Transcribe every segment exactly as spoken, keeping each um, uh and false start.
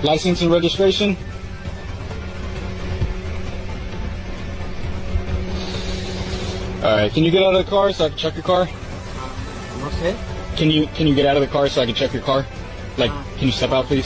License and registration? Alright, can you get out of the car so I can check your car? What's it? Can you can you get out of the car so I can check your car? Like, can you step out, please?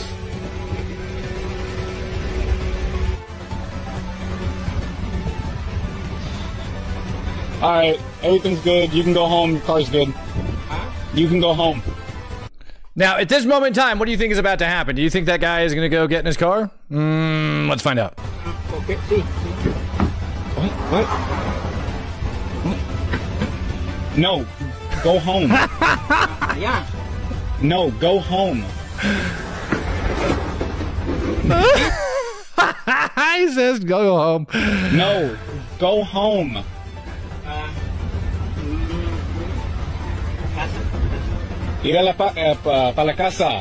Alright, everything's good. You can go home. Your car's good. You can go home. Now, at this moment in time, what do you think is about to happen? Do you think that guy is going to go get in his car? Mm, let's find out. Okay, see. What? What? What? No, go home. Yeah. No, go home. He says go home. No, go home. Ir a la pa, uh, pa, pa la casa.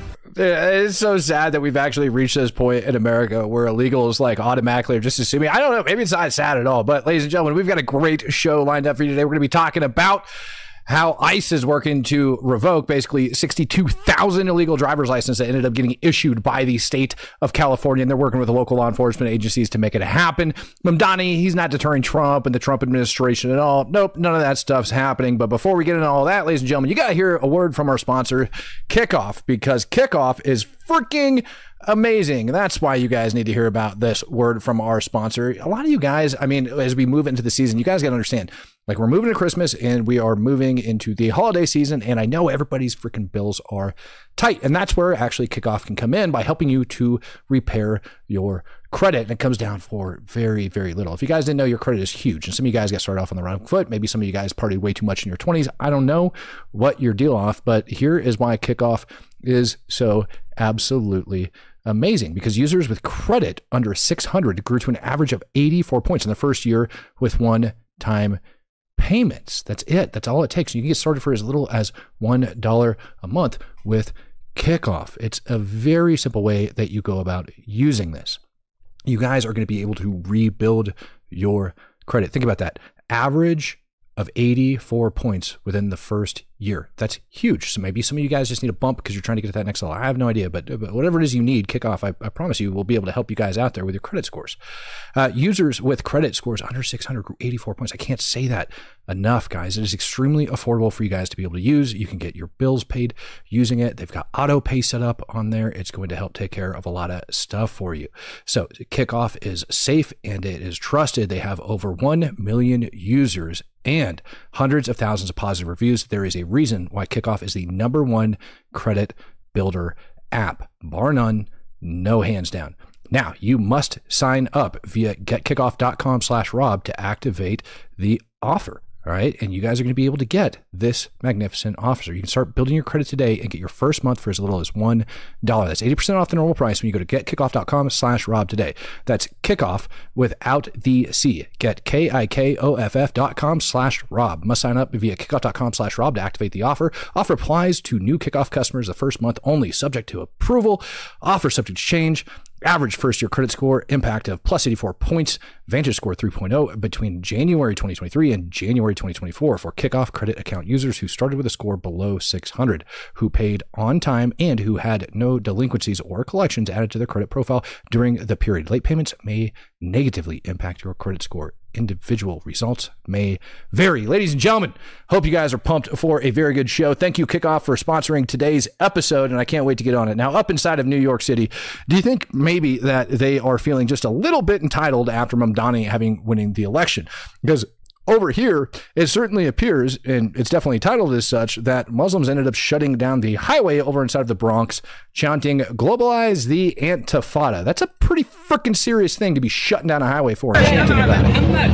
It's so sad that we've actually reached this point in America where illegals like automatically are just assuming. I don't know. Maybe it's not sad at all. But ladies and gentlemen, we've got a great show lined up for you today. We're going to be talking about how ICE is working to revoke basically sixty-two thousand illegal driver's licenses that ended up getting issued by the state of California. And they're working with the local law enforcement agencies to make it happen. Mamdani, he's not deterring Trump and the Trump administration at all. Nope, none of that stuff's happening. But before we get into all that, ladies and gentlemen, you got to hear a word from our sponsor, Kickoff, because Kickoff is freaking amazing. That's why you guys need to hear about this word from our sponsor. A lot of you guys, I mean, as we move into the season, you guys got to understand, like, we're moving to Christmas and we are moving into the holiday season. And I know everybody's freaking bills are tight. And that's where actually Kickoff can come in by helping you to repair your credit. And it comes down for very, very little. If you guys didn't know, your credit is huge. And some of you guys got started off on the wrong foot. Maybe some of you guys partied way too much in your twenties. I don't know what your deal off, but here is why Kickoff is so absolutely amazing, because users with credit under six hundred grew to an average of eighty-four points in the first year with one-time payments. That's it. That's all it takes. You can get started for as little as one dollar a month with Kickoff. It's a very simple way that you go about using this. You guys are going to be able to rebuild your credit. Think about that. Average of eighty-four points within the first year. That's huge. So maybe some of you guys just need a bump because you're trying to get to that next level. I have no idea, but, but whatever it is you need, Kickoff, I, I promise you, will be able to help you guys out there with your credit scores. Uh, users with credit scores under six hundred grew eighty-four points. I can't say that enough, guys. It is extremely affordable for you guys to be able to use. You can get your bills paid using it. They've got auto pay set up on there. It's going to help take care of a lot of stuff for you. So Kickoff is safe and it is trusted. They have over one million users and hundreds of thousands of positive reviews. There is a reason why Kickoff is the number one credit builder app, bar none, no hands down. Now, you must sign up via getkickoff.com slash Rob to activate the offer. All right. And you guys are going to be able to get this magnificent offer. You can start building your credit today and get your first month for as little as one dollar. That's eighty percent off the normal price when you go to getkickoff.com slash Rob today. That's Kickoff without the C. Get K-I-K-O-F-F dot com slash Rob. Must sign up via kickoff.com slash Rob to activate the offer. Offer applies to new Kickoff customers the first month only, subject to approval. Offer subject to change. Average first-year credit score impact of plus eighty-four points. Vantage score three point oh between January twenty twenty-three and January twenty twenty-four for Kickoff credit account users who started with a score below six hundred, who paid on time, and who had no delinquencies or collections added to their credit profile during the period. Late payments may negatively impact your credit score. Individual results may vary. Ladies and gentlemen, hope you guys are pumped for a very good show. Thank you, Kickoff, for sponsoring today's episode, and I can't wait to get on it. Now, up inside of New York City, do you think maybe that they are feeling just a little bit entitled after Mamdani having winning the election? Because over here, it certainly appears, and it's definitely titled as such, that Muslims ended up shutting down the highway over inside of the Bronx, chanting, "Globalize the Antifada." That's a pretty freaking serious thing to be shutting down a highway for and chanting about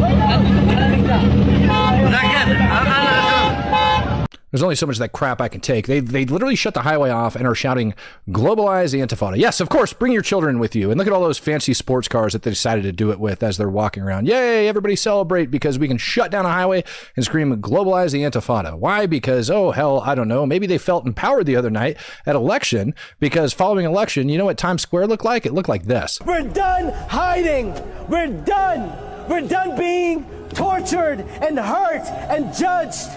it. There's only so much of that crap I can take. They they literally shut the highway off and are shouting, "Globalize the Antifada." Yes, of course, bring your children with you. And look at all those fancy sports cars that they decided to do it with as they're walking around. Yay, everybody celebrate because we can shut down a highway and scream, "Globalize the Antifada." Why? Because, oh, hell, I don't know. Maybe they felt empowered the other night at election because following election, you know what Times Square looked like? It looked like this. We're done hiding. We're done. We're done being tortured and hurt and judged.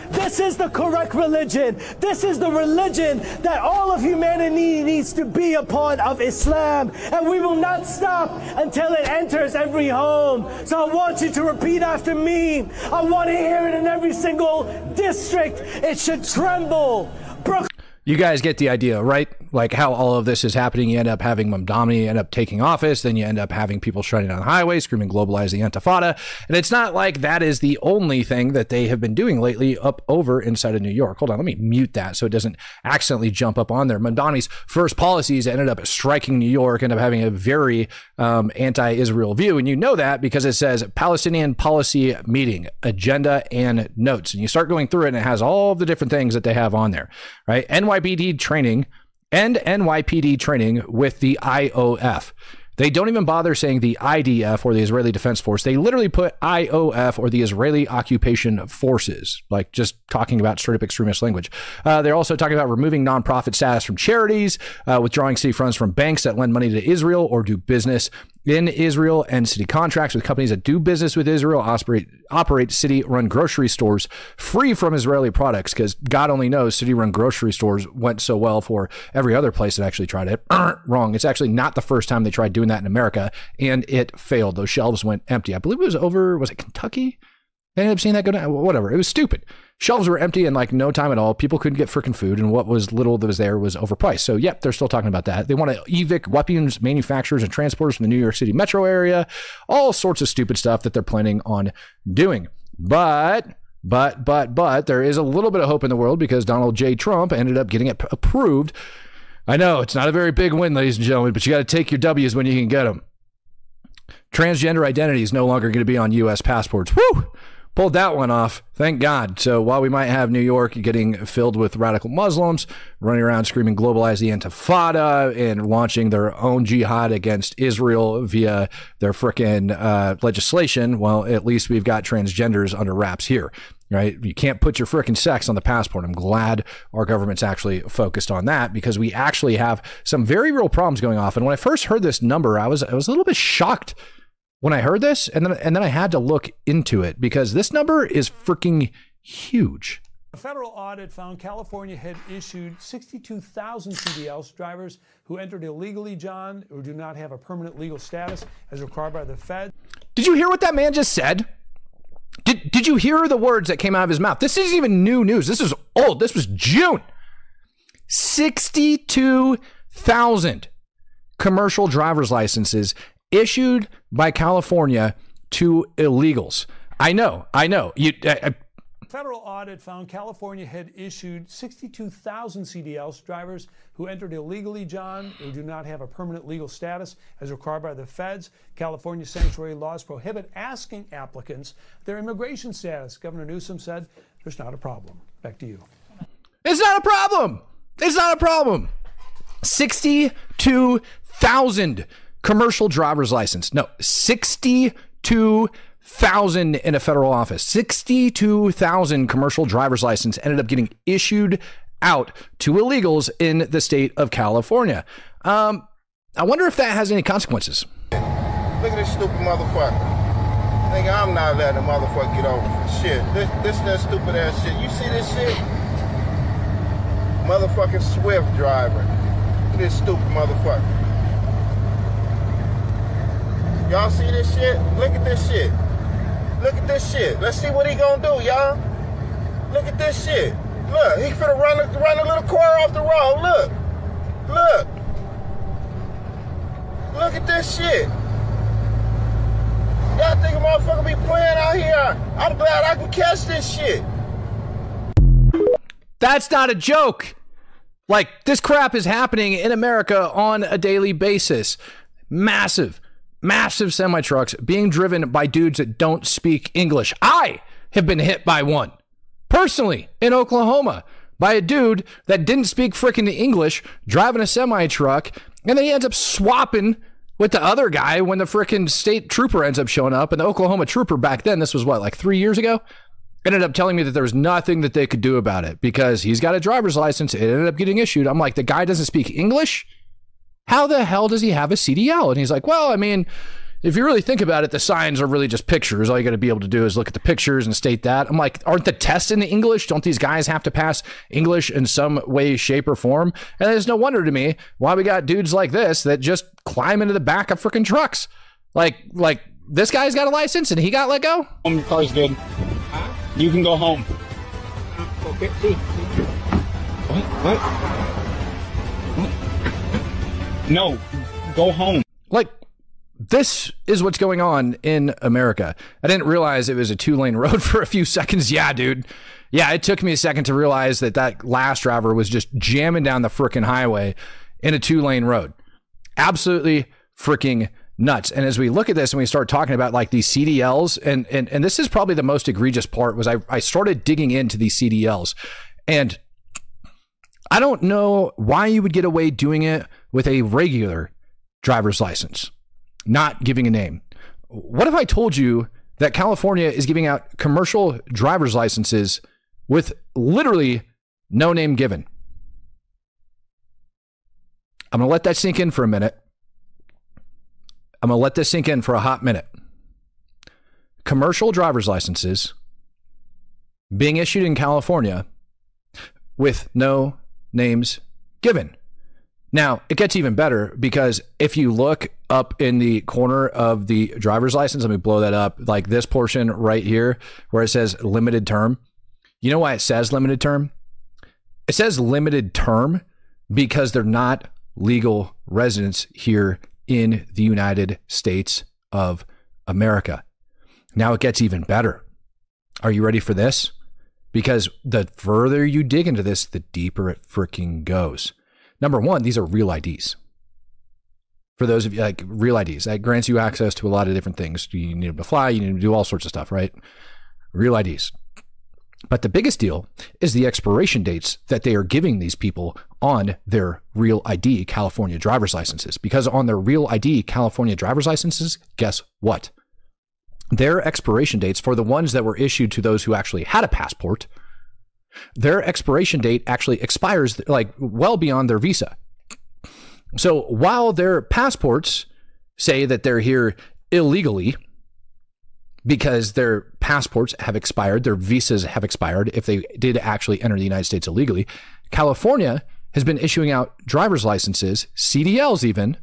This is the correct religion. This is the religion that all of humanity needs to be a part of, Islam. And we will not stop until it enters every home. So I want you to repeat after me. I want to hear it in every single district. It should tremble. Brooklyn. You guys get the idea, right? Like how all of this is happening. You end up having Mamdani end up taking office. Then you end up having people shutting down the highway, screaming globalize the Intifada. And it's not like that is the only thing that they have been doing lately up over inside of New York. Hold on, let me mute that so it doesn't accidentally jump up on there. Mamdani's first policies ended up striking New York, ended up having a very um, anti-Israel view. And you know that because it says Palestinian policy meeting, agenda, and notes. And you start going through it and it has all the different things that they have on there, right? N Y P D training and N Y P D training with the I O F. They don't even bother saying the I D F or the Israeli Defense Force. They literally put I O F or the Israeli Occupation Forces, like just talking about straight up extremist language. Uh, they're also talking about removing nonprofit status from charities, uh, withdrawing city funds from banks that lend money to Israel or do business in Israel, and city contracts with companies that do business with Israel, operate, operate city-run grocery stores free from Israeli products, because God only knows city-run grocery stores went so well for every other place that actually tried it. Wrong. It's actually not the first time they tried doing that in America, and it failed. Those shelves went empty. I believe it was over, was it Kentucky? I ended up seeing that go down. Whatever. It was stupid. Shelves were empty in like no time at all. People couldn't get freaking food, and what was little that was there was overpriced. So, yep, they're still talking about that. They want to evict weapons manufacturers and transporters from the New York City metro area. All sorts of stupid stuff that they're planning on doing. But, but, but, but, there is a little bit of hope in the world because Donald J. Trump ended up getting it p- approved. I know, it's not a very big win, ladies and gentlemen, but you got to take your W's when you can get them. Transgender identity is no longer going to be on U S passports. Woo! Pulled that one off. Thank God. So while we might have New York getting filled with radical Muslims running around screaming globalize the Intifada and launching their own jihad against Israel via their frickin' uh, legislation, well, at least we've got transgenders under wraps here, right? You can't put your frickin' sex on the passport. I'm glad our government's actually focused on that because we actually have some very real problems going off. And when I first heard this number, I was I was a little bit shocked when I heard this, and then and then I had to look into it because this number is freaking huge. A federal audit found California had issued sixty-two thousand C D Ls drivers who entered illegally, John, or do not have a permanent legal status as required by the Fed. Did you hear what that man just said? Did Did you hear the words that came out of his mouth? This isn't even new news. This is old. This was June. sixty-two thousand commercial driver's licenses issued by California to illegals. I know, I know. You, I, I, Federal audit found California had issued sixty-two thousand C D Ls drivers who entered illegally, John, or do not have a permanent legal status as required by the feds. California sanctuary laws prohibit asking applicants their immigration status. Governor Newsom said there's not a problem. Back to you. It's not a problem. It's not a problem. sixty-two thousand commercial driver's license. No, sixty-two thousand in a federal office. sixty-two thousand commercial driver's license ended up getting issued out to illegals in the state of California. Um, I wonder if that has any consequences. Look at this stupid motherfucker. Nigga, I'm not letting a motherfucker get over shit. This, this that stupid ass shit. You see this shit? Motherfucking Swift driver. Look at this stupid motherfucker. Y'all see this shit? Look at this shit. Look at this shit. Let's see what he gonna do, y'all. Look at this shit. Look, he finna run a, run a little car off the road. Look. Look. Look at this shit. Y'all think a motherfucker be playing out here? I'm glad I can catch this shit. That's not a joke. Like, this crap is happening in America on a daily basis. Massive. Massive semi-trucks being driven by dudes that don't speak English. I have been hit by one personally in Oklahoma by a dude that didn't speak frickin' English driving a semi-truck, and then he ends up swapping with the other guy when the frickin' state trooper ends up showing up. And the Oklahoma trooper back then, this was what, like three years ago, ended up telling me that there was nothing that they could do about it because he's got a driver's license. It ended up getting issued. I'm like, the guy doesn't speak English? How the hell does he have a C D L? And he's like, well, I mean, if you really think about it, the signs are really just pictures. All you got to be able to do is look at the pictures and state that. I'm like, aren't the tests in English? Don't these guys have to pass English in some way, shape, or form? And it's no wonder to me why we got dudes like this that just climb into the back of freaking trucks. Like, like this guy's got a license and he got let go? Home, your car's good. You can go home. Okay, see. What? What? What? No, go home. Like, this is what's going on in America. I didn't realize it was a two-lane road for a few seconds. Yeah, dude. Yeah, it took me a second to realize that that last driver was just jamming down the freaking highway in a two-lane road. Absolutely freaking nuts. And as we look at this and we start talking about like these C D Ls, and and and this is probably the most egregious part, was I, I started digging into these C D Ls. And I don't know why you would get away doing it with a regular driver's license, not giving a name. What if I told you that California is giving out commercial driver's licenses with literally no name given? I'm going to let that sink in for a minute. I'm going to let this sink in for a hot minute. Commercial driver's licenses being issued in California with no names given. Now, it gets even better because if you look up in the corner of the driver's license, let me blow that up, like this portion right here where it says limited term. You know why it says limited term? It says limited term because they're not legal residents here in the United States of America. Now it gets even better. Are you ready for this? Because the further you dig into this, the deeper it freaking goes. Number one, these are real I Ds. For those of you, like real I Ds, that grants you access to a lot of different things. You need them to fly, you need to do all sorts of stuff, right? Real I Ds. But the biggest deal is the expiration dates that they are giving these people on their Real I D California driver's licenses. Because on their Real I D California driver's licenses, guess what? Their expiration dates, for the ones that were issued to those who actually had a passport, their expiration date actually expires like well beyond their visa. So while their passports say that they're here illegally because their passports have expired, their visas have expired if they did actually enter the United States illegally, California has been issuing out driver's licenses, C D Ls even,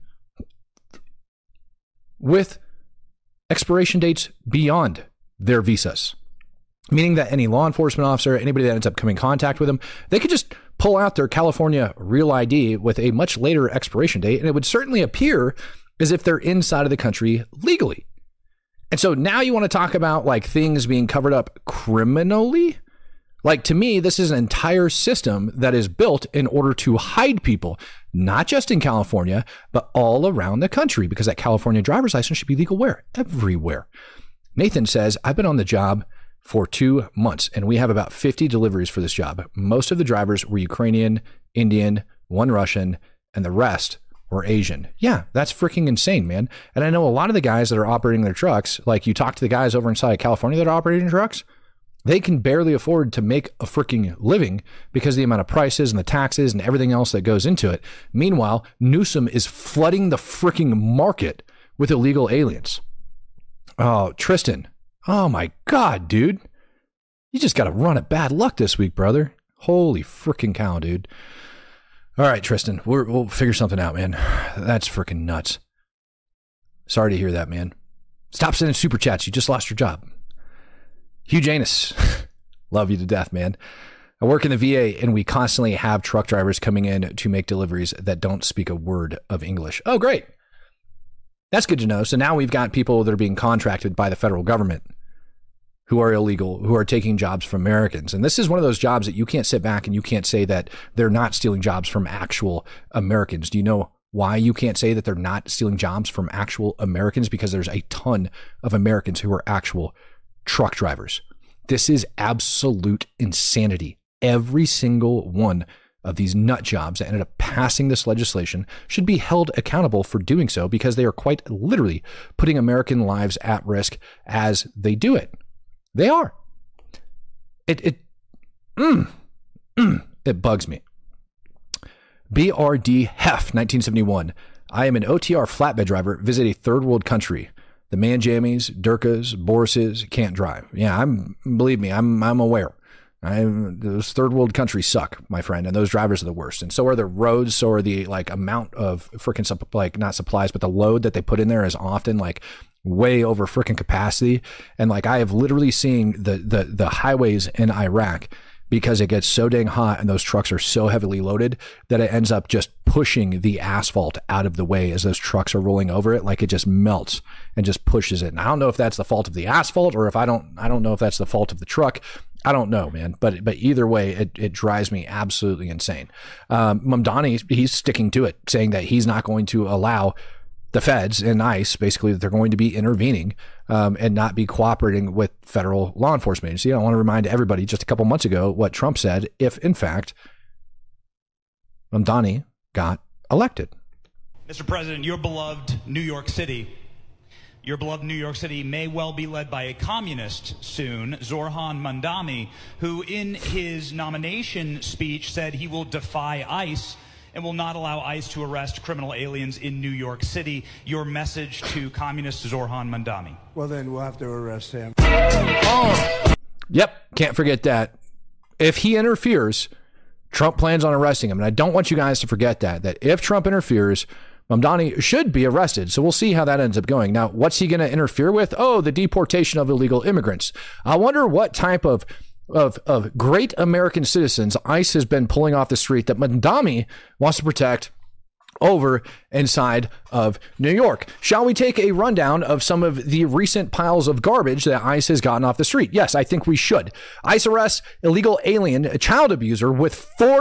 with expiration dates beyond their visas. Meaning that any law enforcement officer, anybody that ends up coming in contact with them, they could just pull out their California Real I D with a much later expiration date, and it would certainly appear as if they're inside of the country legally. And so now you want to talk about like things being covered up criminally? Like, to me, this is an entire system that is built in order to hide people, not just in California, but all around the country, because that California driver's license should be legal where? Everywhere. Nathan says, I've been on the job for two months, and we have about fifty deliveries for this job. Most of the drivers were Ukrainian, Indian, one Russian, and the rest were Asian. Yeah, that's freaking insane, man. And I know a lot of the guys that are operating their trucks, like you talk to the guys over inside California that are operating trucks, they can barely afford to make a freaking living because of the amount of prices and the taxes and everything else that goes into it. Meanwhile, Newsom is flooding the freaking market with illegal aliens. Oh, Tristan. Oh my God, dude. You just got to run at bad luck this week, brother. Holy freaking cow, dude. All right, Tristan, we're, we'll figure something out, man. That's freaking nuts. Sorry to hear that, man. Stop sending super chats. You just lost your job. Hugh Janus, love you to death, man. I work in the V A, and we constantly have truck drivers coming in to make deliveries that don't speak a word of English. Oh, great. That's good to know. So now we've got people that are being contracted by the federal government who are illegal, who are taking jobs from Americans. And this is one of those jobs that you can't sit back and you can't say that they're not stealing jobs from actual Americans. Do you know why you can't say that they're not stealing jobs from actual Americans? Because there's a ton of Americans who are actual truck drivers. This is absolute insanity. Every single one of these nut jobs that ended up passing this legislation should be held accountable for doing so, because they are quite literally putting American lives at risk as they do it. They are. It it mm, mm, it bugs me. B R D Hef nineteen seventy-one. I am an O T R flatbed driver. Visit a third world country. The Manjamies, Durkas, Borises can't drive. Yeah, I'm. Believe me, I'm. I'm aware. I, those third world countries suck, my friend, and those drivers are the worst. And so are the roads. So are the like amount of freaking like not supplies, but the load that they put in there is often like way over freaking capacity. And like I have literally seen the the the highways in Iraq, because it gets so dang hot and those trucks are so heavily loaded that it ends up just pushing the asphalt out of the way as those trucks are rolling over it. Like it just melts and just pushes it. And I don't know if that's the fault of the asphalt or if I don't, I don't know if that's the fault of the truck. I don't know, man. But, but either way, it, it drives me absolutely insane. Um, Mamdani, he's sticking to it, saying that he's not going to allow the feds and ICE, basically, that they're going to be intervening um, and not be cooperating with federal law enforcement agency. I want to remind everybody just a couple months ago what Trump said if, in fact, Mamdani got elected. Mister President, your beloved New York City, your beloved New York City may well be led by a communist soon, Zorhan Mamdani, who in his nomination speech said he will defy ICE and will not allow ICE to arrest criminal aliens in New York City. Your message to communist Zorhan Mamdani? Well, then we'll have to arrest him. Oh. Yep, can't forget that. If he interferes, Trump plans on arresting him. And I don't want you guys to forget that, that if Trump interferes, Mamdani should be arrested. So we'll see how that ends up going. Now, what's he going to interfere with? Oh, the deportation of illegal immigrants. I wonder what type of Of, of great American citizens ICE has been pulling off the street that Mamdani wants to protect over inside of New York. Shall we take a rundown of some of the recent piles of garbage that ICE has gotten off the street? Yes, I think we should. ICE arrests illegal alien, a child abuser with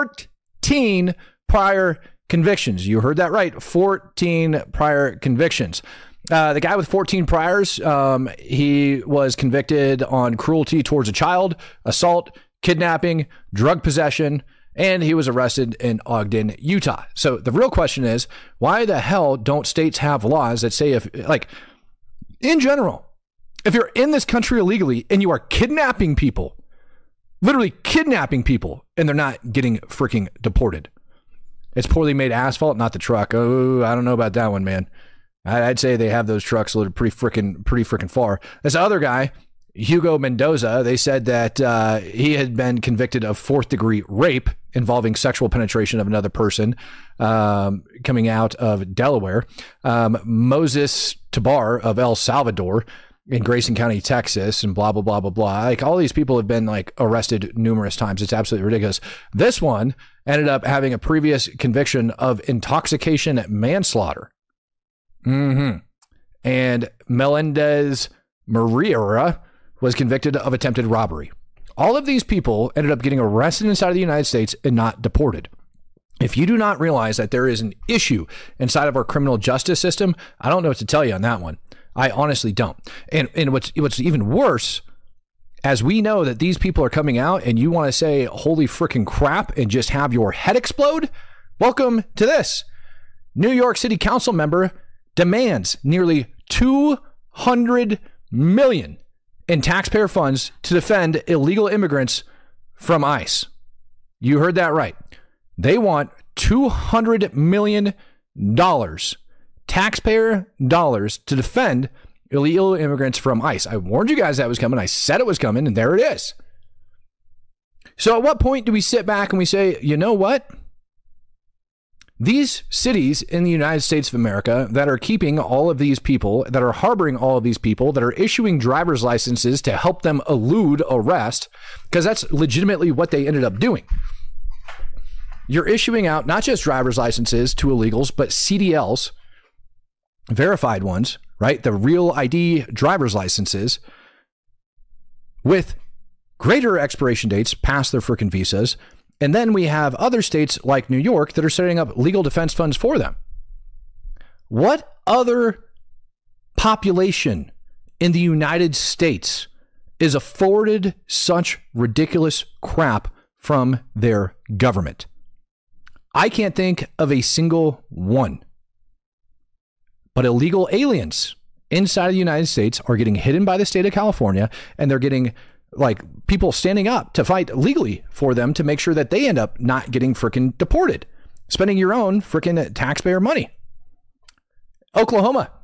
fourteen prior convictions. You heard that right. fourteen prior convictions. Uh, the guy with fourteen priors, um, he was convicted on cruelty towards a child, assault, kidnapping, drug possession, and he was arrested in Ogden, Utah. So the real question is, why the hell don't states have laws that say if, like, in general, if you're in this country illegally and you are kidnapping people, literally kidnapping people, and they're not getting freaking deported? It's poorly made asphalt, not the truck. Oh, I don't know about that one, man. I'd say they have those trucks loaded pretty freaking, pretty freaking far. This other guy, Hugo Mendoza, they said that uh, he had been convicted of fourth degree rape involving sexual penetration of another person, um, coming out of Delaware. Um, Moses Tabar of El Salvador in Grayson County, Texas, and blah, blah, blah, blah, blah. Like all these people have been like arrested numerous times. It's absolutely ridiculous. This one ended up having a previous conviction of intoxication manslaughter. Mm-hmm. And Melendez Maria was convicted of attempted robbery. All of these people ended up getting arrested inside of the United States and not deported. If you do not realize that there is an issue inside of our criminal justice system, I don't know what to tell you on that one. I honestly don't. And and what's what's even worse, as we know that these people are coming out and you want to say, holy freaking crap, and just have your head explode, welcome to this. New York City Council member demands nearly two hundred million dollars in taxpayer funds to defend illegal immigrants from ICE. You heard that right. They want two hundred million dollars, taxpayer dollars, to defend illegal immigrants from ICE. I warned you guys that was coming. I said it was coming, and there it is. So at what point do we sit back and we say, you know what? These cities in the United States of America that are keeping all of these people, that are harboring all of these people, that are issuing driver's licenses to help them elude arrest, because that's legitimately what they ended up doing. You're issuing out not just driver's licenses to illegals, but C D Ls, verified ones, right? The real I D driver's licenses with greater expiration dates past their freaking visas. And then we have other states like New York that are setting up legal defense funds for them. What other population in the United States is afforded such ridiculous crap from their government? I can't think of a single one. But illegal aliens inside of the United States are getting hidden by the state of California, and they're getting like people standing up to fight legally for them to make sure that they end up not getting freaking deported, spending your own freaking taxpayer money. Oklahoma,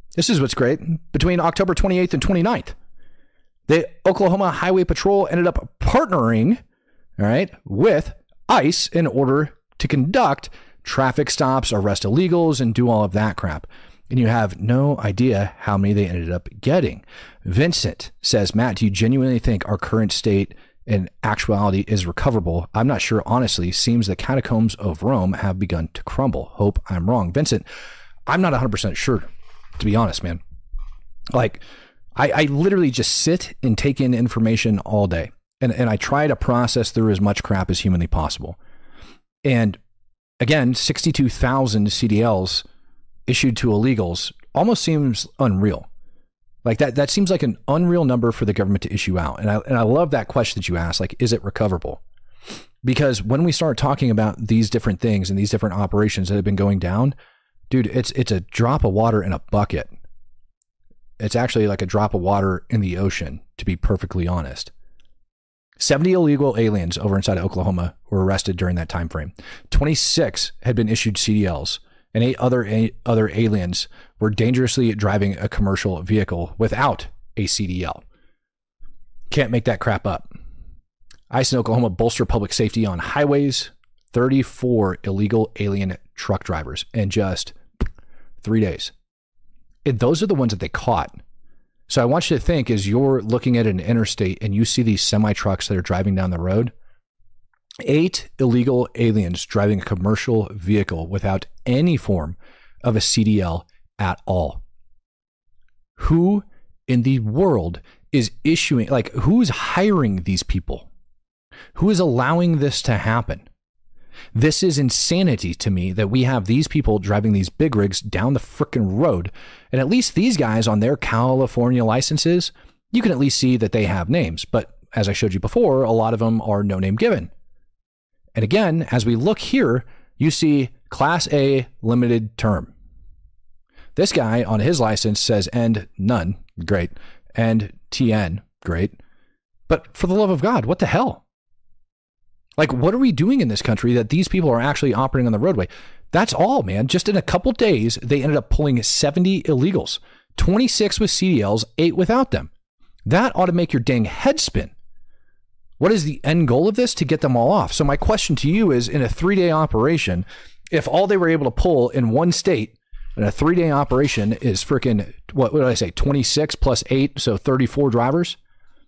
This is what's great. Between October twenty-eighth and twenty-ninth, the Oklahoma Highway Patrol ended up partnering, all right, with ICE in order to conduct traffic stops, arrest illegals, and do all of that crap. And you have no idea how many they ended up getting. Vincent says, Matt, do you genuinely think our current state in actuality is recoverable? I'm not sure, honestly. Seems the catacombs of Rome have begun to crumble. Hope I'm wrong. Vincent, I'm not one hundred percent sure, to be honest, man. Like, I, I literally just sit and take in information all day. And, and I try to process through as much crap as humanly possible. And again, sixty-two thousand C D Ls issued to illegals almost seems unreal. Like that, that seems like an unreal number for the government to issue out. And I, and I love that question that you asked, like, is it recoverable? Because when we start talking about these different things and these different operations that have been going down, dude, it's, it's a drop of water in a bucket. It's actually like a drop of water in the ocean, to be perfectly honest. seventy illegal aliens over inside of Oklahoma were arrested during that time frame. twenty-six had been issued C D Ls. And eight other eight other aliens were dangerously driving a commercial vehicle without a C D L. Can't make that crap up. ICE in Oklahoma bolster public safety on highways. thirty-four illegal alien truck drivers in just three days. And those are the ones that they caught. So I want you to think, as you're looking at an interstate and you see these semi trucks that are driving down the road, eight illegal aliens driving a commercial vehicle without any form of a C D L at all. Who in the world is issuing, like, who is hiring these people? Who is allowing this to happen? This is insanity to me that we have these people driving these big rigs down the frickin' road. And at least these guys on their California licenses, you can at least see that they have names. But as I showed you before, a lot of them are no name given. And again, as we look here, you see Class A limited term. This guy on his license says end none. Great. And T N. Great. But for the love of God, what the hell? Like, what are we doing in this country that these people are actually operating on the roadway? That's all, man. Just in a couple days, they ended up pulling seventy illegals, twenty-six with C D Ls, eight without them. That ought to make your dang head spin. What is the end goal of this? To get them all off. So my question to you is, in a three-day operation, if all they were able to pull in one state in a three-day operation is freaking, what, what did I say, twenty-six plus eight, so thirty-four drivers,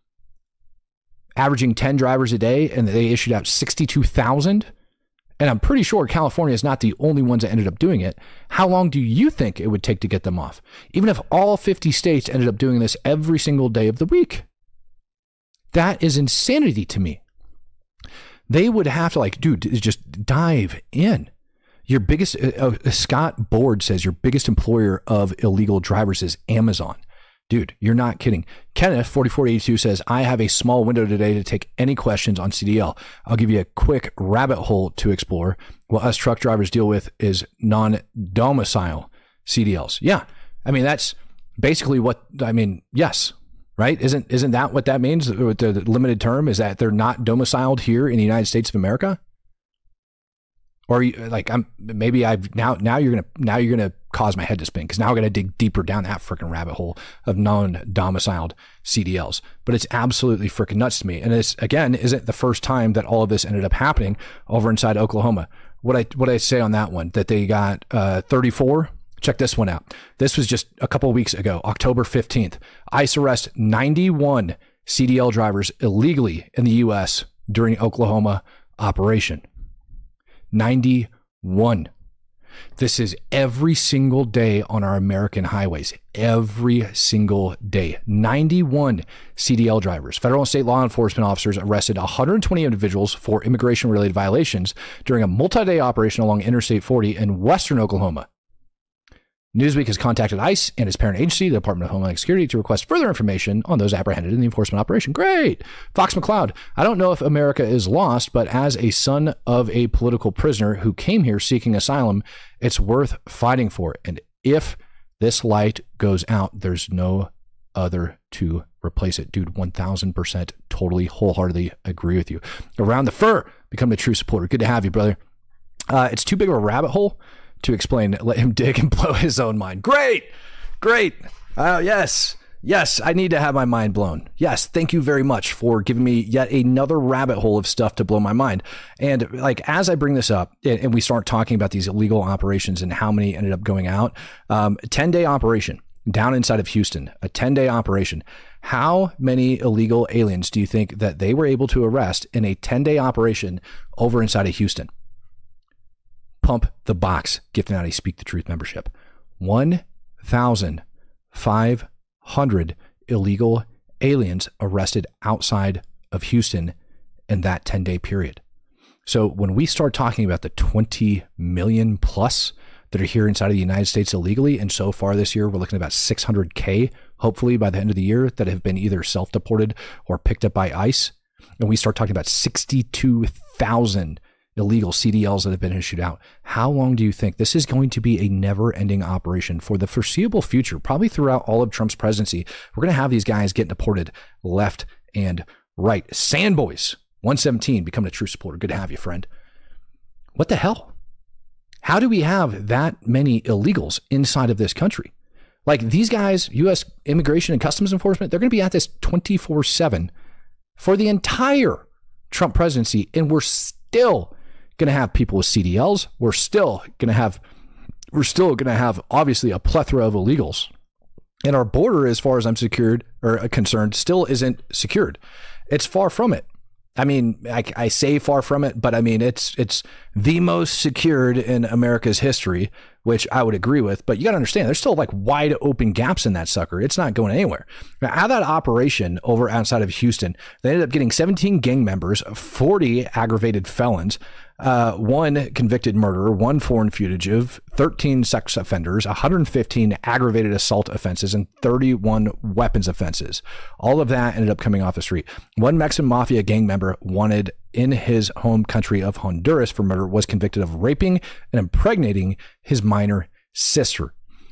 averaging ten drivers a day, and they issued out sixty-two thousand, and I'm pretty sure California is not the only ones that ended up doing it. How long do you think it would take to get them off? Even if all fifty states ended up doing this every single day of the week. That is insanity to me. They would have to, like, dude, just dive in. Your biggest, uh, uh, Scott Board says your biggest employer of illegal drivers is Amazon. Dude, you're not kidding. Kenneth, forty-four eighty-two, says, I have a small window today to take any questions on C D L. I'll give you a quick rabbit hole to explore. What us truck drivers deal with is non-domicile C D Ls. Yeah, I mean, that's basically what, I mean, yes, right? Isn't isn't that what that means? The, the limited term is that they're not domiciled here in the United States of America? Or like, I'm maybe I've now now you're gonna now you're gonna cause my head to spin, because now I'm gonna dig deeper down that freaking rabbit hole of non-domiciled C D Ls. But it's absolutely freaking nuts to me. And this again isn't the first time that all of this ended up happening over inside Oklahoma. What I what I say on that one, that they got uh, thirty-four. Check this one out. This was just a couple of weeks ago, October fifteenth. ICE arrests ninety-one C D L drivers illegally in the U S during Oklahoma operation. ninety-one. This is every single day on our American highways. Every single day. ninety-one C D L drivers. Federal and state law enforcement officers arrested one hundred twenty individuals for immigration-related violations during a multi-day operation along Interstate forty in western Oklahoma. Newsweek has contacted ICE and its parent agency, the Department of Homeland Security, to request further information on those apprehended in the enforcement operation. Great. Fox McCloud, I don't know if America is lost, but as a son of a political prisoner who came here seeking asylum, it's worth fighting for. And if this light goes out, there's no other to replace it. Dude, one thousand percent totally, wholeheartedly agree with you. Around the fur, become a true supporter. Good to have you, brother. Uh, it's too big of a rabbit hole to explain. Let him dig and blow his own mind. Great. Great. Uh, yes. Yes, I need to have my mind blown. Yes, thank you very much for giving me yet another rabbit hole of stuff to blow my mind. And like, as I bring this up and we start talking about these illegal operations and how many ended up going out, um, ten-day operation down inside of Houston, a ten-day operation. How many illegal aliens do you think that they were able to arrest in a ten-day operation over inside of Houston? Pump the box, gifting out a Speak the Truth membership. one thousand five hundred illegal aliens arrested outside of Houston in that ten-day period. So when we start talking about the twenty million plus that are here inside of the United States illegally, and so far this year, we're looking at about six hundred K, hopefully by the end of the year, that have been either self-deported or picked up by ICE. And we start talking about sixty-two thousand illegal C D Ls that have been issued out. How long do you think this is going to be a never-ending operation for the foreseeable future? Probably throughout all of Trump's presidency, we're going to have these guys getting deported left and right. Sandboys, one seventeen, becoming a true supporter. Good to have you, friend. What the hell? How do we have that many illegals inside of this country? Like, these guys, U S Immigration and Customs Enforcement, they're going to be at this twenty-four seven for the entire Trump presidency, and we're still going to have people with C D Ls. We're still going to have, we're still going to have obviously a plethora of illegals. And our border, as far as I'm secured or concerned, still isn't secured. It's far from it. I mean, I, I say far from it, but I mean, it's it's the most secured in America's history, which I would agree with. But you got to understand, there's still like wide open gaps in that sucker. It's not going anywhere. Now, out of that operation over outside of Houston, they ended up getting seventeen gang members, forty aggravated felons, uh, one convicted murderer, one foreign fugitive, thirteen sex offenders, one hundred fifteen aggravated assault offenses, and thirty-one weapons offenses. All of that ended up coming off the street. One Mexican mafia gang member wanted in his home country of Honduras for murder was convicted of raping and impregnating his minor sister.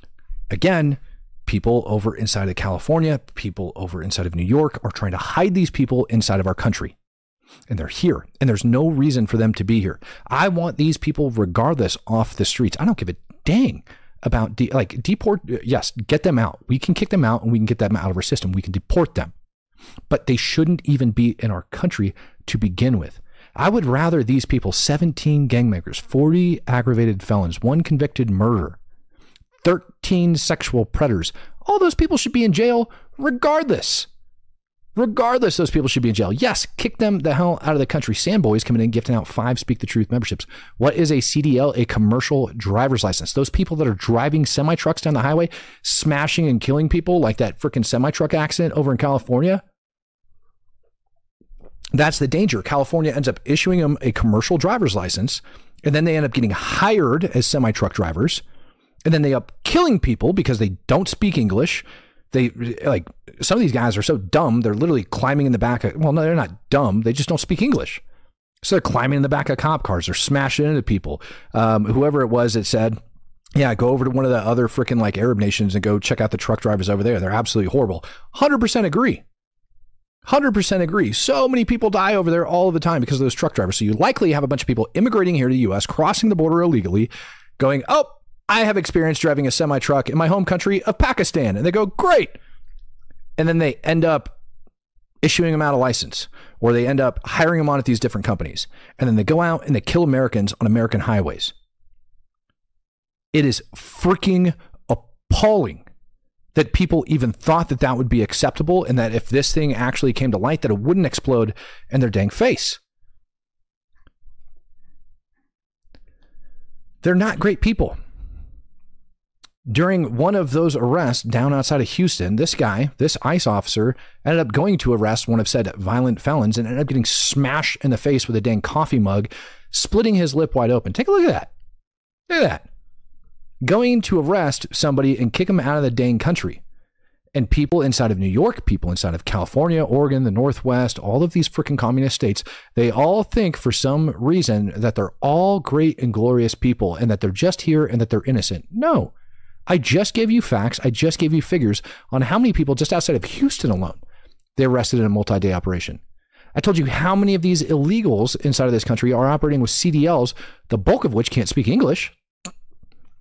Again, people over inside of California, people over inside of New York are trying to hide these people inside of our country. And they're here, and there's no reason for them to be here. I want these people, regardless, off the streets. I don't give a dang about, de- like, deport. Yes, get them out. We can kick them out, and we can get them out of our system. We can deport them. But they shouldn't even be in our country to begin with. I would rather these people, seventeen gang members, forty aggravated felons, one convicted murderer, thirteen sexual predators, all those people should be in jail regardless. Regardless, those people should be in jail. Yes, kick them the hell out of the country. Sandboys coming in, gifting out five Speak the Truth memberships. What is a C D L? A commercial driver's license. Those people that are driving semi-trucks down the highway, smashing and killing people like that freaking semi-truck accident over in California. That's the danger. California ends up issuing them a commercial driver's license, and then they end up getting hired as semi-truck drivers, and then they end up killing people because they don't speak English. They, like, some of these guys are so dumb, they're literally climbing in the back of, well, no, they're not dumb. They just don't speak English. So they're climbing in the back of cop cars. They're smashing into people. Um, whoever it was that said, yeah, go over to one of the other freaking like Arab nations and go check out the truck drivers over there. They're absolutely horrible. one hundred percent agree. one hundred percent agree. So many people die over there all of the time because of those truck drivers. So you likely have a bunch of people immigrating here to the U S, crossing the border illegally, going, oh, I have experience driving a semi-truck in my home country of Pakistan. And they go, great. And then they end up issuing them out a license, or they end up hiring them on at these different companies. And then they go out and they kill Americans on American highways. It is freaking appalling that people even thought that that would be acceptable, and that if this thing actually came to light, that it wouldn't explode in their dang face. They're not great people. During one of those arrests down outside of Houston, this guy, this ICE officer, ended up going to arrest one of said violent felons and ended up getting smashed in the face with a dang coffee mug, splitting his lip wide open. Take a look at that. Look at that. Going to arrest somebody and kick them out of the dang country. And people inside of New York, people inside of California, Oregon, the Northwest, all of these freaking communist states, they all think for some reason that they're all great and glorious people and that they're just here and that they're innocent. No. I just gave you facts. I just gave you figures on how many people just outside of Houston alone they arrested in a multi-day operation. I told you how many of these illegals inside of this country are operating with C D Ls, the bulk of which can't speak English.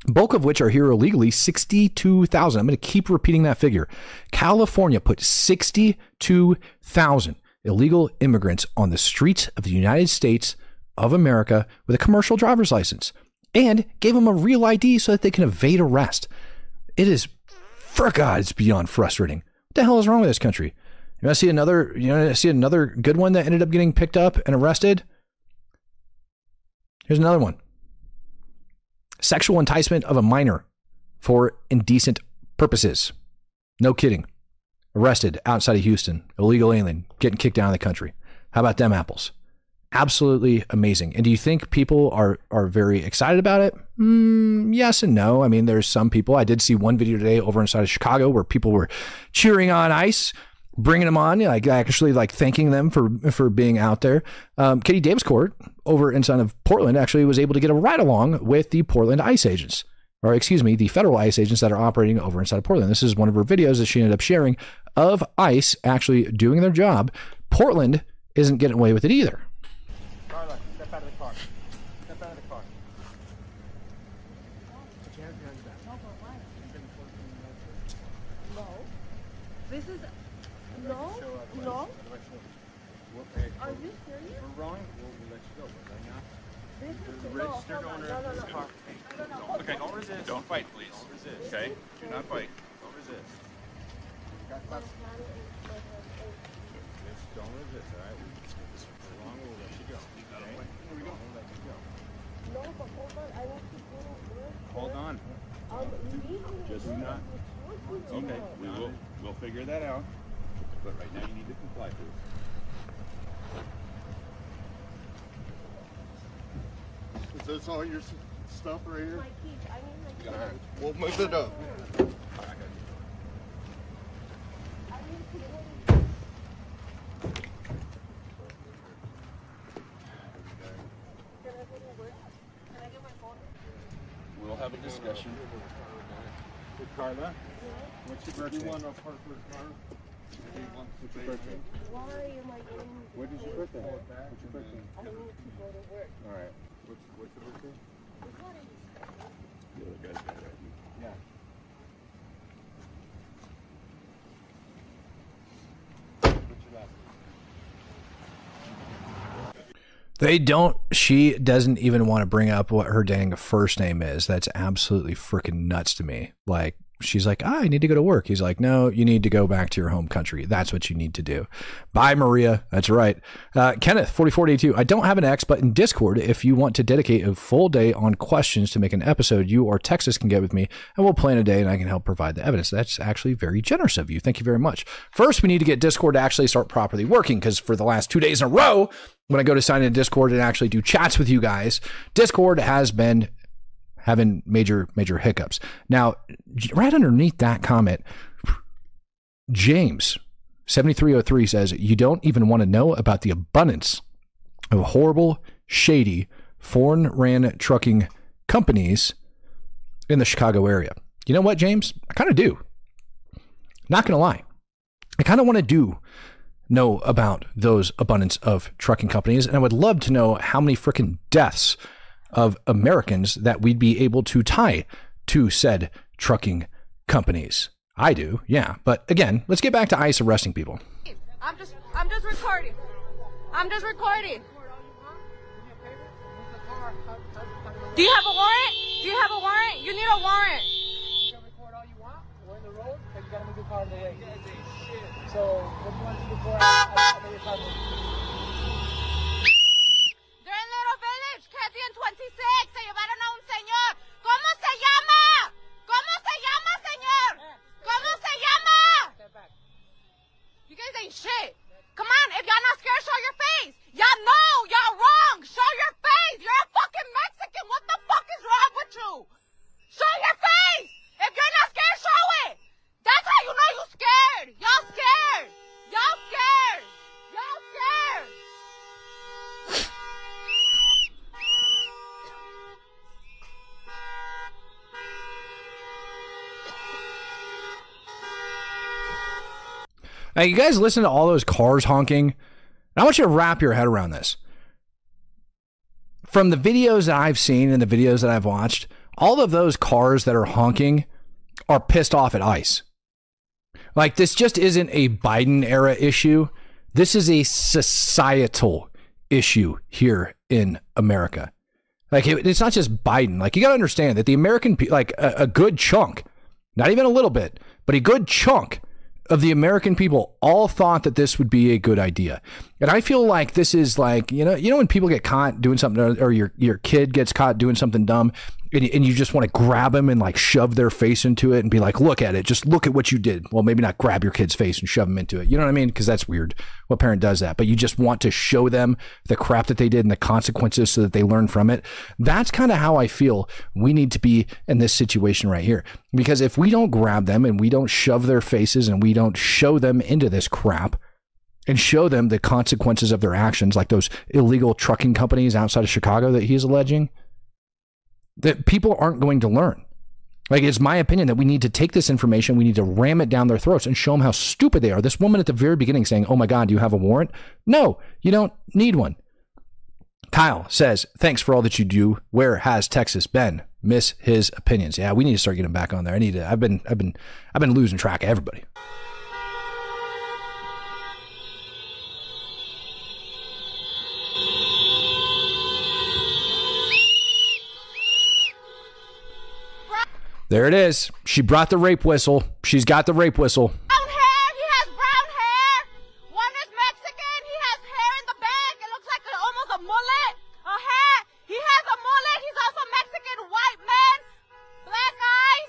bulk of which are here illegally, sixty-two thousand. I'm going to keep repeating that figure. California put sixty-two thousand illegal immigrants on the streets of the United States of America with a commercial driver's license and gave them a real I D so that they can evade arrest. It is, for God, it's beyond frustrating. What the hell is wrong with this country? You want to see another, you want to see another good one that ended up getting picked up and arrested? Here's another one. Sexual enticement of a minor for indecent purposes. No kidding. Arrested outside of Houston. Illegal alien getting kicked out of the country. How about them apples? Absolutely amazing. And do you think people are are very excited about it? Mm, yes and no. I mean, there's some people. I did see one video today over inside of Chicago where people were cheering on ICE, bringing them on, like actually like thanking them for for being out there. Um, Katie Davis Court over inside of Portland actually was able to get a ride along with the Portland ICE agents, or excuse me, the federal ICE agents that are operating over inside of Portland. This is one of her videos that she ended up sharing of ICE actually doing their job. Portland isn't getting away with it either. Carla, step out of the car. Step out of the car. Put your hands behind your back. No, but why? No. This is... No? No? Are you serious? We're wrong, we'll, we'll let you go, but right now, This there's is... a No, registered hold on. owner No, no, of this no. car. No, no, no. Okay, don't resist. Don't fight, please. Don't resist. Okay? Do not fight. Don't resist. Got class. Just don't resist, all right? This is wrong, we'll let you go. Okay? Here we go. We'll let you go. No, but hold on. I want to go work. Hold on. Um, legally, Just you're not. supposed to Okay, know. we will, we'll figure that out. But right now you need to comply, please. Is this all your s- stuff right here? My keys. I need my All right. keys. We'll move it up. I need to go. Can I go to work? Can I get my phone? We'll have a discussion. Hey, Carla, what's your birthday? You want to park for the car? What's your birthday? Why am I going to What is your birthday? What's your birthday? I need to go to work. All right. What's, what's your birthday? The other guy's got it right. Yeah. What's your last name? They don't, she doesn't even want to bring up what her dang first name is. That's absolutely freaking nuts to me. Like, she's like, ah, I need to go to work. He's like, no, you need to go back to your home country. That's what you need to do. Bye, Maria. That's right. Uh, Kenneth, forty-four eighty-two. I don't have an X, but in Discord, if you want to dedicate a full day on questions to make an episode, you or Texas can get with me and we'll plan a day and I can help provide the evidence. That's actually very generous of you. Thank you very much. First, we need to get Discord to actually start properly working because for the last two days in a row, when I go to sign in Discord and actually do chats with you guys, Discord has been having major, major hiccups. Now, right underneath that comment, James seventy-three oh three says, you don't even want to know about the abundance of horrible, shady, foreign-ran trucking companies in the Chicago area. You know what, James? I kind of do. Not going to lie. I kind of want to do know about those abundance of trucking companies, and I would love to know how many freaking deaths of Americans that we'd be able to tie to said trucking companies. I do, yeah. But again, let's get back to ICE arresting people. I'm just, I'm just recording. I'm just recording. Do you have a warrant? Do you have a warrant? You need a warrant. You can record all you want. We're in the road, but you gotta move your car in the way. So, what do you want to do before I, I move your car? They're in Little Village, Cathy and twenty-six. Se llevaron a un señor. ¿Cómo se llama? ¿Cómo se llama, señor? ¿Cómo se llama? You guys ain't shit. Come on, if y'all not scared, show your face. Y'all know y'all wrong. Show your face. You're a fucking Mexican. What the fuck is wrong with you? Show your face. If you're not scared, show it. That's how you know you scared. Y'all scared. Y'all scared. Y'all scared. Now, you guys listen to all those cars honking. I want you to wrap your head around this. From the videos that I've seen and the videos that I've watched, all of those cars that are honking are pissed off at ICE. Like, this just isn't a Biden era issue. This is a societal issue here in America. Like, it, it's not just Biden. Like, you got to understand that the American, pe- like a, a good chunk, not even a little bit, but a good chunk of the American people all thought that this would be a good idea. And I feel like this is like, you know, you know, when people get caught doing something, or, or your, your kid gets caught doing something dumb, and, and you just want to grab them and like shove their face into it and be like, look at it, just look at what you did. Well, maybe not grab your kid's face and shove them into it. You know what I mean? Because that's weird. What parent does that? But you just want to show them the crap that they did and the consequences so that they learn from it. That's kind of how I feel we need to be in this situation right here. Because if we don't grab them and we don't shove their faces and we don't show them into this crap and show them the consequences of their actions, like those illegal trucking companies outside of Chicago that he's alleging, that people aren't going to learn. Like, it's my opinion that we need to take this information, we need to ram it down their throats and show them how stupid they are. This woman at the very beginning saying, oh my God, do you have a warrant? No, you don't need one. Kyle says, thanks for all that you do. Where has Texas been? Miss his opinions. Yeah, we need to start getting back on there. I need to, I've been, I've been, I've been losing track of everybody. There it is. She brought the rape whistle. She's got the rape whistle. Brown hair. He has brown hair. One is Mexican. He has hair in the back. It looks like a, almost a mullet. A hat. He has a mullet. He's also Mexican. White man. Black eyes.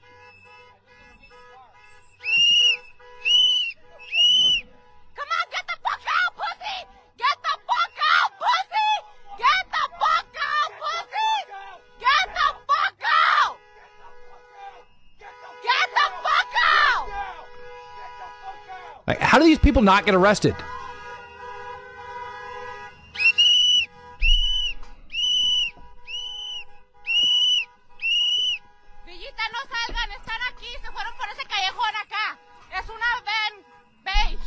Come on, get the fuck out, pussy. Get the fuck out, pussy. Get the fuck out, pussy. Get the fuck out. Get the fuck out! Like, how do these people not get arrested? Villita, no salgan, están aquí, se fueron por ese callejón acá. Es una van beige.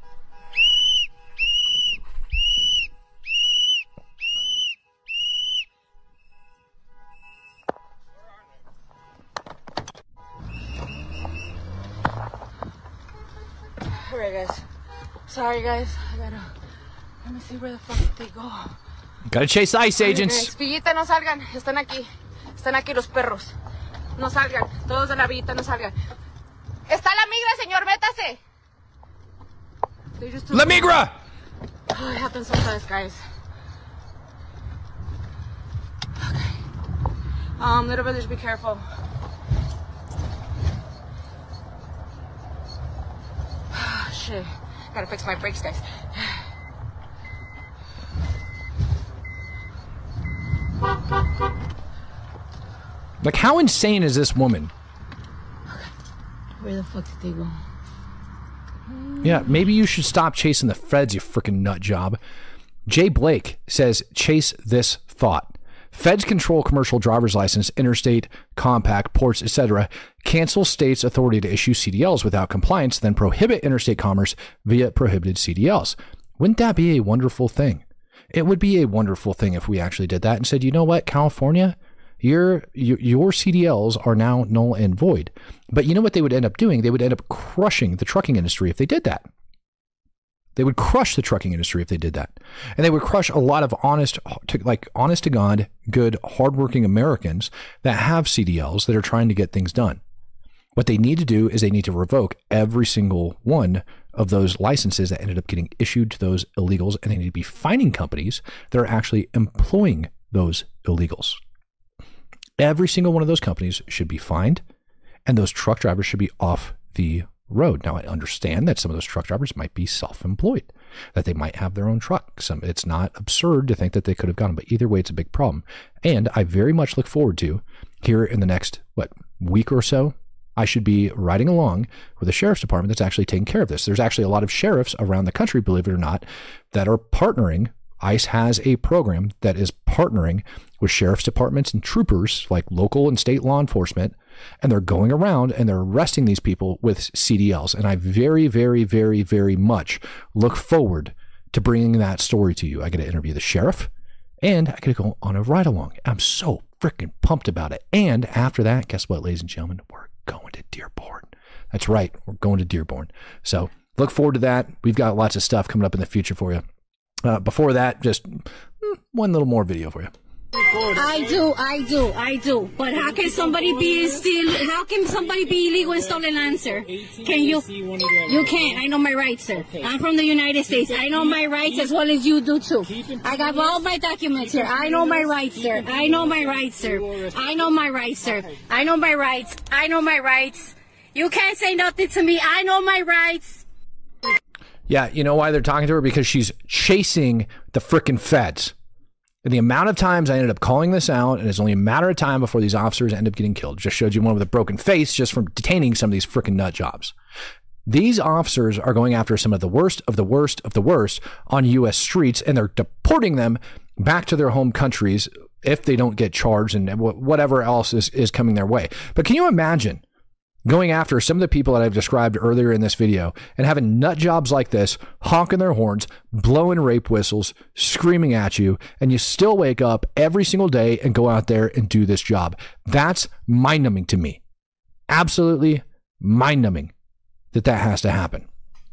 Alright, guys. Sorry, guys. I gotta. Let me see where the fuck they go. Gotta chase the ICE agents. Villita, no salgan. Están aquí. Están aquí los perros. No salgan. Todos de la Villita, no salgan. Está la migra, señor. Métase. La migra! Oh, it happens sometimes, guys. Okay. Um, little village, be careful. Shit. Gotta fix my brakes, guys. Like, how insane is this woman? Where the fuck did they go? Yeah, maybe you should stop chasing the feds, you freaking nut job. Jay Blake says, chase this thought. Feds control commercial driver's license, interstate, compact, ports, et cetera, cancel states' authority to issue C D Ls without compliance, then prohibit interstate commerce via prohibited C D Ls. Wouldn't that be a wonderful thing? It would be a wonderful thing if we actually did that and said, you know what, California, your, your, your C D Ls are now null and void. But you know what they would end up doing? They would end up crushing the trucking industry if they did that. They would crush the trucking industry if they did that. And they would crush a lot of honest, like honest to God, good, hardworking Americans that have C D Ls that are trying to get things done. What they need to do is they need to revoke every single one of those licenses that ended up getting issued to those illegals, and they need to be fining companies that are actually employing those illegals. Every single one of those companies should be fined, and those truck drivers should be off the road. Now, I understand that some of those truck drivers might be self-employed, that they might have their own truck. Some, it's not absurd to think that they could have gotten, but either way, it's a big problem. And I very much look forward to, here in the next, what, week or so, I should be riding along with a sheriff's department that's actually taking care of this. There's actually a lot of sheriffs around the country, believe it or not, that are partnering. ICE has a program that is partnering with sheriff's departments and troopers, like local and state law enforcement, and they're going around and they're arresting these people with C D Ls. And I very, very, very, very much look forward to bringing that story to you. I get to interview the sheriff and I get to go on a ride along. I'm so freaking pumped about it. And after that, guess what, ladies and gentlemen? We're going to Dearborn. That's right. We're going to Dearborn. So look forward to that. We've got lots of stuff coming up in the future for you. Uh, before that, just one little more video for you. I do, I do, I do. But how can somebody be still, how can somebody be illegal and stolen land, sir? Can you? You can't. I know my rights, sir. I'm from the United States. I know my rights as well as you do, too. I got all my documents here. I know my rights, sir. I know my rights, sir. I know my rights, sir. I know my rights. I know my rights. You can't say nothing to me. I know my rights. Yeah, you know why they're talking to her? Because she's chasing the frickin' feds. And the amount of times I ended up calling this out, and it's only a matter of time before these officers end up getting killed. Just showed you one with a broken face just from detaining some of these freaking nut jobs. These officers are going after some of the worst of the worst of the worst on U S streets, and they're deporting them back to their home countries if they don't get charged and whatever else is, is coming their way. But can you imagine going after some of the people that I've described earlier in this video and having nut jobs like this, honking their horns, blowing rape whistles, screaming at you, and you still wake up every single day and go out there and do this job? That's mind-numbing to me. Absolutely mind-numbing that that has to happen.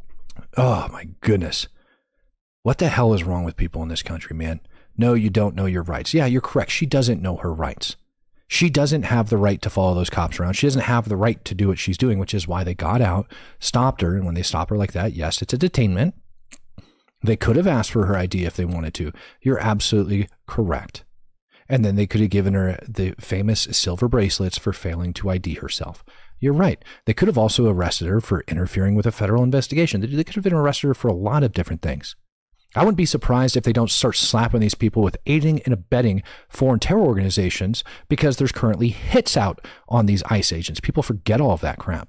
Oh my goodness. What the hell is wrong with people in this country, man? No, you don't know your rights. Yeah, you're correct. She doesn't know her rights. She doesn't have the right to follow those cops around. She doesn't have the right to do what she's doing, which is why they got out, stopped her. And when they stop her like that, yes, it's a detainment. They could have asked for her I D if they wanted to. You're absolutely correct. And then they could have given her the famous silver bracelets for failing to I D herself. You're right. They could have also arrested her for interfering with a federal investigation. They could have been arrested her for a lot of different things. I wouldn't be surprised if they don't start slapping these people with aiding and abetting foreign terror organizations, because there's currently hits out on these ICE agents. People forget all of that crap.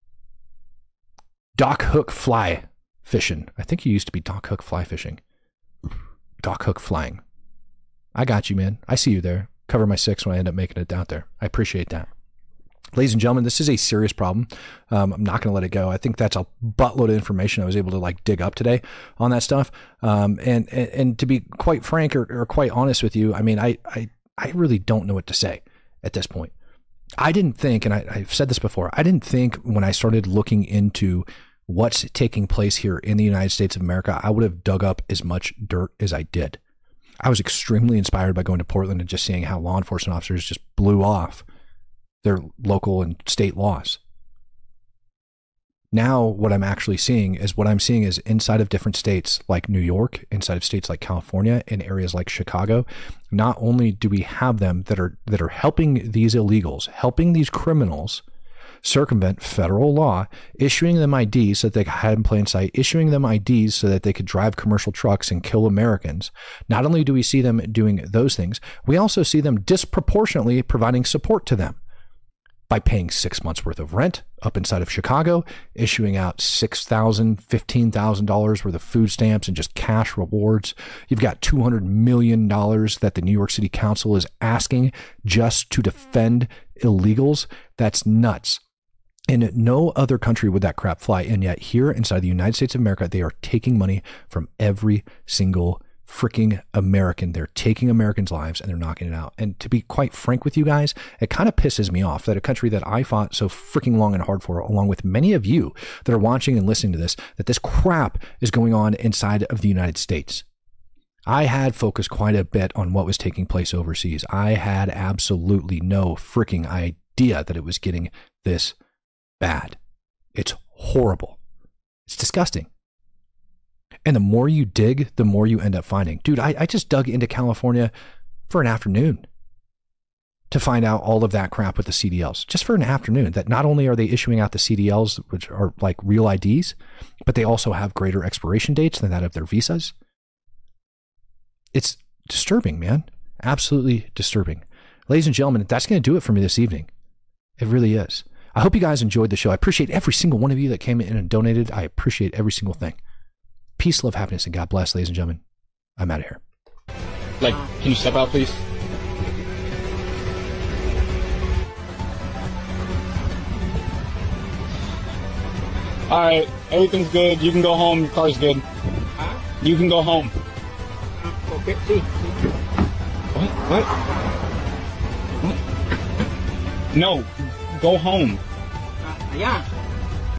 Dock hook fly fishing. I think you used to be dock hook fly fishing. Dock hook flying. I got you, man. I see you there. Cover my six when I end up making it out there. I appreciate that. Ladies and gentlemen, this is a serious problem. Um, I'm not going to let it go. I think that's a buttload of information I was able to like dig up today on that stuff. Um, and, and and to be quite frank or, or quite honest with you, I mean, I, I I really don't know what to say at this point. I didn't think, and I, I've said this before, I didn't think when I started looking into what's taking place here in the United States of America, I would have dug up as much dirt as I did. I was extremely inspired by going to Portland and just seeing how law enforcement officers just blew off their local and state laws. Now what I'm actually seeing is what I'm seeing is inside of different states like New York, inside of states like California, in areas like Chicago, not only do we have them that are that are helping these illegals, helping these criminals circumvent federal law, issuing them I Ds so that they could hide in plain sight, issuing them I Ds so that they could drive commercial trucks and kill Americans. Not only do we see them doing those things, we also see them disproportionately providing support to them by paying six months worth of rent up inside of Chicago, issuing out six thousand dollars, fifteen thousand dollars worth of food stamps and just cash rewards. You've got two hundred million dollars that the New York City Council is asking just to defend illegals. That's nuts. In no other country would that crap fly. And yet here inside the United States of America, they are taking money from every single freaking American. They're taking Americans' lives and they're knocking it out. And to be quite frank with you guys, it kind of pisses me off that a country that I fought so freaking long and hard for, along with many of you that are watching and listening to this, that this crap is going on inside of the United States. I had focused quite a bit on what was taking place overseas. I had absolutely no freaking idea that it was getting this bad. It's horrible. It's disgusting. And the more you dig, the more you end up finding. Dude, I, I just dug into California for an afternoon to find out all of that crap with the C D Ls. Just for an afternoon, that not only are they issuing out the C D Ls, which are like real I Ds, but they also have greater expiration dates than that of their visas. It's disturbing, man. Absolutely disturbing. Ladies and gentlemen, that's going to do it for me this evening. It really is. I hope you guys enjoyed the show. I appreciate every single one of you that came in and donated. I appreciate every single thing. Peace, love, happiness, and God bless, ladies and gentlemen. I'm out of here. Like, can you step out, please? Alright, everything's good. You can go home. Your car's good. Huh? You can go home. Okay, see. What? What? No, go home. Allá.